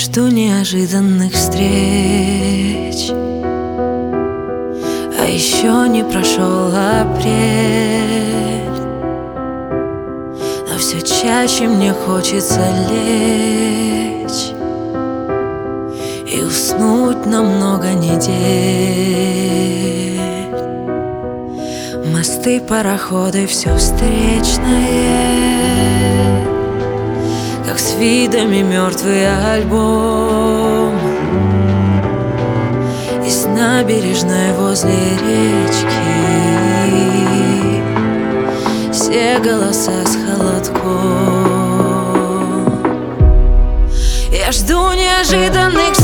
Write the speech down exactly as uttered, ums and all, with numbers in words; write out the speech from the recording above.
жду неожиданных встреч, а еще не прошел апрель, но все чаще мне хочется лечь и уснуть на много недель. Мосты, пароходы, все встречное, как с видами мертвый альбом. Из набережной возле речки все голоса с холодком. Я жду неожиданных